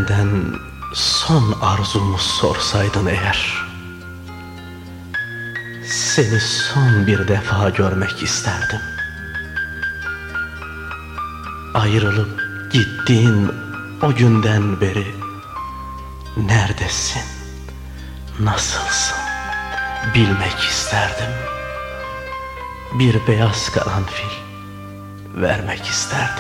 benden son arzumu sorsaydın eğer, seni son bir defa görmek isterdim. Ayrılıp gittiğin o günden beri neredesin, nasılsın bilmek isterdim. Bir beyaz karanfil vermek isterdim.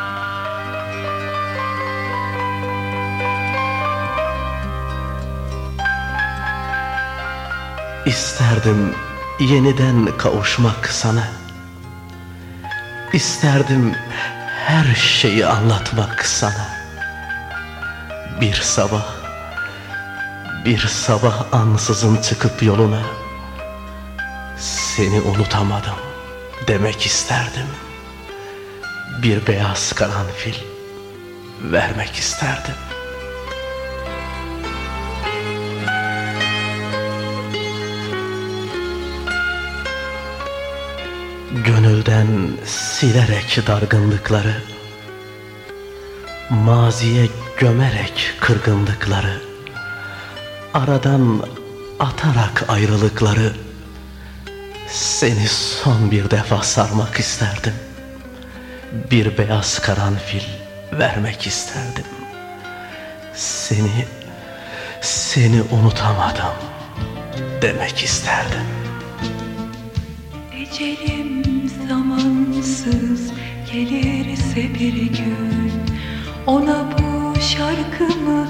İsterdim yeniden kavuşmak sana. İsterdim her şeyi anlatmak sana. Bir sabah ansızın çıkıp yoluna, seni unutamadım demek isterdim. Bir beyaz karanfil vermek isterdim. Gönülden silerek dargınlıkları, maziye gömerek kırgınlıkları, aradan atarak ayrılıkları, seni son bir defa sarmak isterdim. Bir beyaz karanfil vermek isterdim. Seni unutamadım demek isterdim. Ecelim zamansız gelirse bir gün, ona bu şarkımı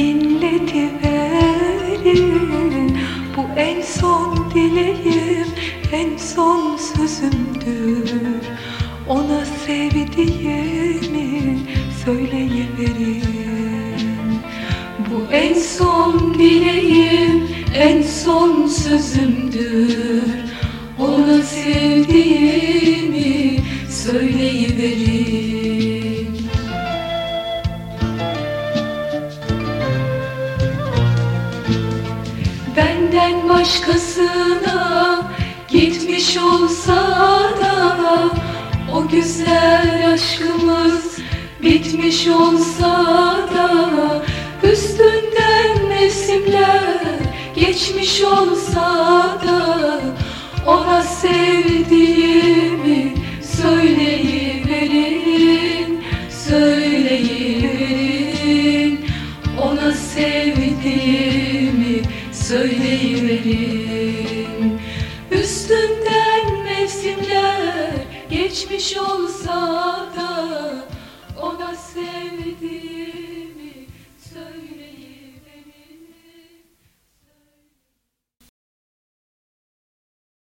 dinletiverin. Bu en son dileğim, en son sözümdür. Ona sevdiğimi söyleyiverin. Bu en son dileğim, en son sözümdür. Ona sevdiğimi söyleyiverin. Benden başkasına gitmiş olsa da, o güzel aşkımız bitmiş olsa da, üstünden mevsimler geçmiş olsa da, ona sevdiğimi söyleyiverin, söyleyiverin. Ona sevdiğimi söyleyiverin. Üstünden mevsimler geçmiş olsa da, ona sevdiğimi